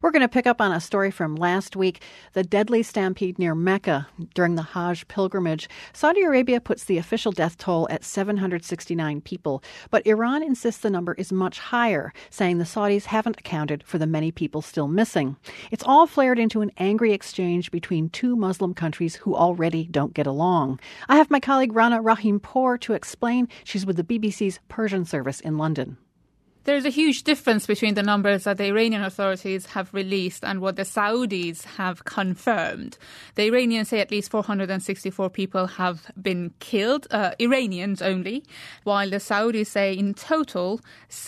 We're going to pick up on a story from last week, the deadly stampede near Mecca during the Hajj pilgrimage. Saudi Arabia puts the official death toll at 769 people, but Iran insists the number is much higher, saying the Saudis haven't accounted for the many people still missing. It's all flared into an angry exchange between two Muslim countries who already don't get along. I have my colleague Rana Rahimpour to explain. She's with the BBC's Persian service in London. There's a huge difference between the numbers that the Iranian authorities have released and what the Saudis have confirmed. The Iranians say at least 464 people have been killed, Iranians only, while the Saudis say in total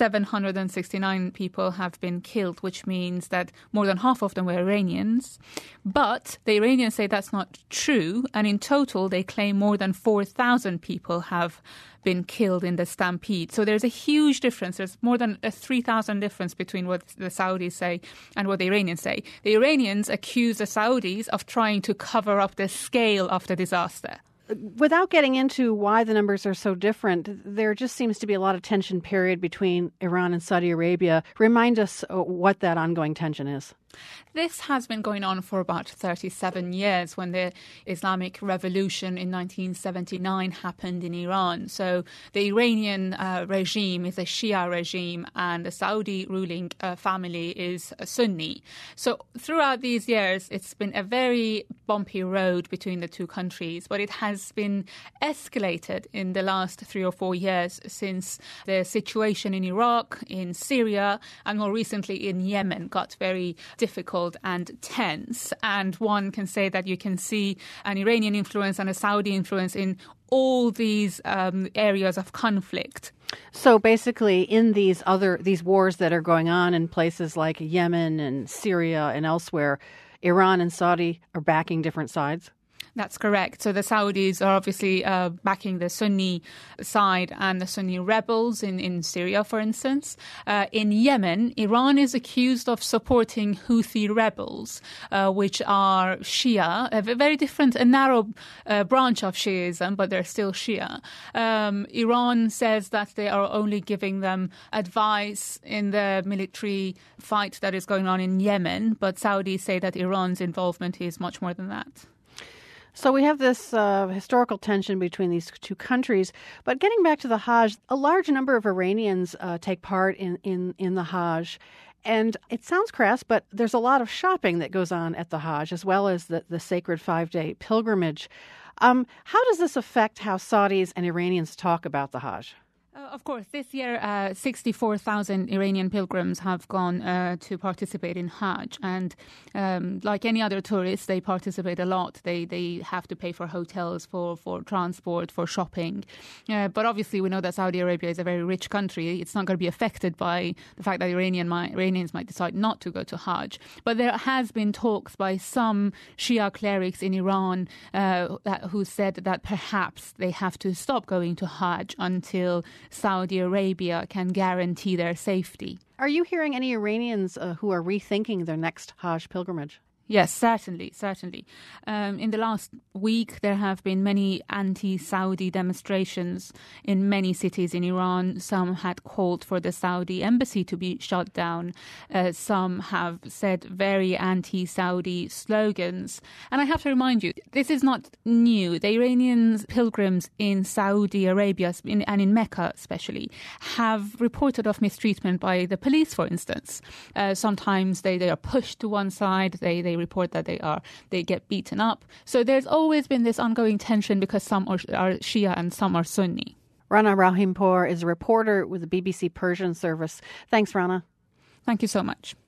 769 people have been killed, which means that more than half of them were Iranians. But the Iranians say that's not true, and in total they claim more than 4,000 people have been killed in the stampede. So there's a huge difference. There's more than a 3,000 difference between what the Saudis say and what the Iranians say. The Iranians accuse the Saudis of trying to cover up the scale of the disaster. Without getting into why the numbers are so different, there just seems to be a lot of tension period between Iran and Saudi Arabia. Remind us what that ongoing tension is. This has been going on for about 37 years when the Islamic Revolution in 1979 happened in Iran. So the Iranian regime is a Shia regime and the Saudi ruling family is a Sunni. So throughout these years, it's been a very bumpy road between the two countries, but it has been escalated in the last 3 or 4 years since the situation in Iraq, in Syria, and more recently in Yemen got very difficult and tense. And one can say that you can see an Iranian influence and a Saudi influence in all these areas of conflict. So basically in these wars that are going on in places like Yemen and Syria and elsewhere, Iran and Saudi are backing different sides? That's correct. So the Saudis are obviously backing the Sunni side and the Sunni rebels in Syria, for instance. In Yemen, Iran is accused of supporting Houthi rebels, which are Shia, a very different, a narrow branch of Shiism, but they're still Shia. Iran says that they are only giving them advice in the military fight that is going on in Yemen, but Saudis say that Iran's involvement is much more than that. So we have this historical tension between these two countries. But getting back to the Hajj, a large number of Iranians take part in the Hajj. And it sounds crass, but there's a lot of shopping that goes on at the Hajj, as well as the sacred 5-day pilgrimage. How does this affect how Saudis and Iranians talk about the Hajj? Of course, this year 64,000 Iranian pilgrims have gone to participate in Hajj. And like any other tourists, they participate a lot. They have to pay for hotels, for transport, for shopping. But obviously, we know that Saudi Arabia is a very rich country. It's not going to be affected by the fact that Iranians might decide not to go to Hajj. But there has been talks by some Shia clerics in Iran who said that perhaps they have to stop going to Hajj until Saudi Arabia can guarantee their safety. Are you hearing any Iranians who are rethinking their next Hajj pilgrimage? Yes, certainly. In the last week, there have been many anti-Saudi demonstrations in many cities in Iran. Some had called for the Saudi embassy to be shut down. Some have said very anti-Saudi slogans. And I have to remind you, this is not new. The Iranian pilgrims in Saudi Arabia and in Mecca especially have reported of mistreatment by the police, for instance. Sometimes they are pushed to one side. They report that they get beaten up. So there's always been this ongoing tension because some are Shia and some are Sunni. Rana Rahimpour is a reporter with the BBC Persian service. Thanks, Rana. Thank you so much.